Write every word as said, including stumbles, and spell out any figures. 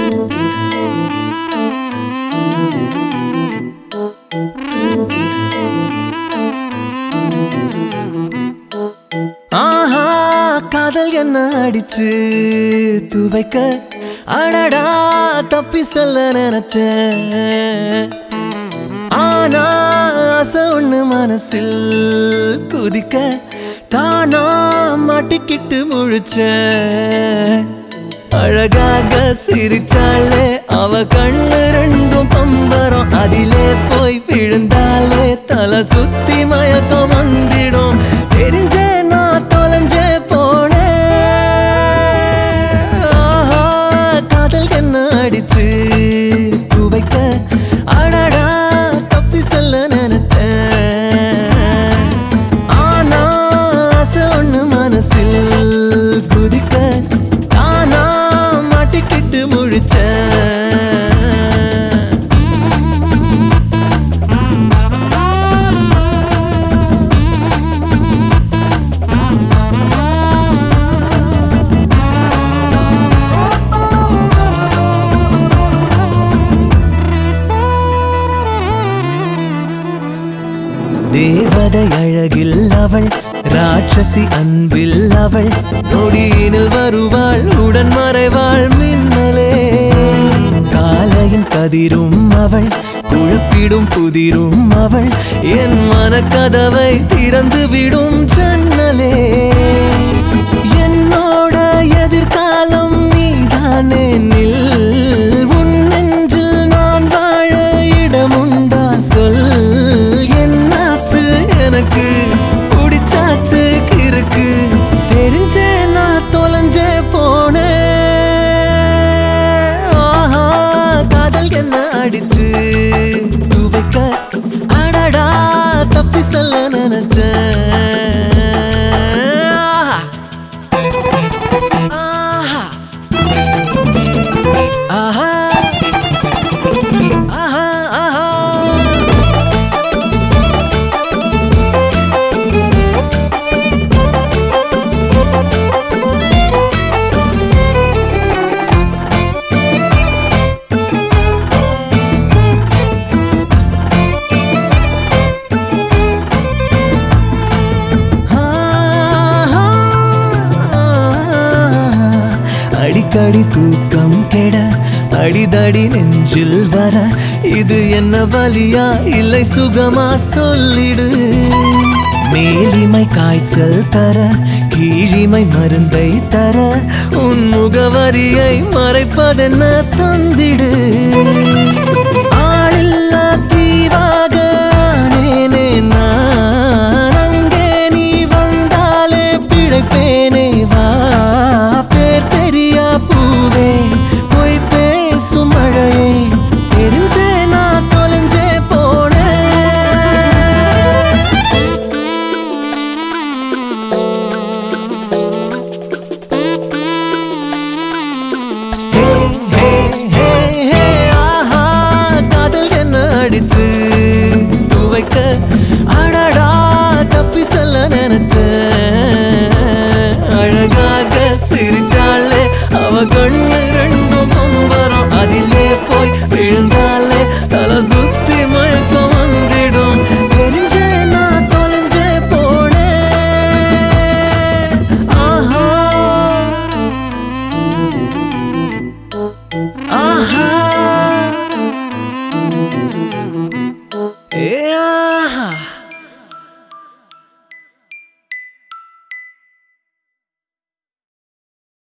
ஆஹா காதல் என்ன அடிச்சு துவைக்க அடடா தப்பி சொல்ல நினைச்சேன். ஆனா ஆசை ஒண்ணு மனசில் குதிக்க தானா மாட்டிக்கிட்டு முழிச்சேன். அழகாக சிரிச்சாலே அவ கண்ணு ரெண்டும் பம்பரம், அதிலே போய் விழுந்தாலே தலை சுத்தி மயக்கம் வந்திடும். தெரிஞ்சே நான் தொலைஞ்சே போனேன். ஆஹா காதல் என்ன அடிச்சு துவைக்க அடடா தப்பி சொல்ல நினைச்சேன். ஆனா ஆசை ஒண்ணு மனசில் குதிக்க தானா மாட்டிக்கிட்டு முழிச்சேன். தேவதை அழகில் அவள், ராட்சசி அன்பில் அவள், நொடியினில் வருவாள் உடன் மறைவாள் மின்னலே. காலையின் கதிரும் அவள், குழப்பிடும் புதிரும் அவள், என் மனக்கதவை திறந்து விடும் ஜன்னலே. என்னோட எதிர்காலம் நீதானே நில், உன் நெஞ்சில் நான் வாழ இடமுண்டா சொல். என்னாச்சு எனக்கு குடிச்சாச்சு கிறுக்கு, தெரிஞ்சே நான் தொலைஞ்சே போனேன். ஆஹா காதல் என்ன அடிச்சு துவைக்க அடடா தப்பி சொல்ல நினைச்சேன். ஆஹா ஆஹா ஆஹா ஆஹா அடிக்கடி தூக்கம் கெட அடிதடி நெஞ்சில் வர, இது என்ன வலியா இல்லை சுகமா சொல்லிடு. மேலிமை காய்ச்சல் தர கீழிமை மருந்தை தர, உன் முகவரியை மறைப்பதென்ன தந்திடு. ஆளில்லா தீவாக ஆனேனே நான், அங்கே நீ வந்தாலே பிழைப்பேனே வா. பேர் தெரியா பூவே பொய் பேசும் மழையே, தெரிஞ்சே நான் தொலைஞ்சே போனேன். ஹே ஹே ஹே ஹே ஆஹா காதல் என்ன அடிச்சு துவைக்க அடடா தப்பி சொல்ல நினைச்சேன். அழகாக சிரிச்சாலே அவ கண்ணு ரெண்டும் பம்பரம், அதிலே போய் விழுந்தாலே தலை சுத்தி மயக்கம் வந்திடும். தெரிஞ்சே நான் தொலைஞ்சே போனேன். ஆஹா ஆஹா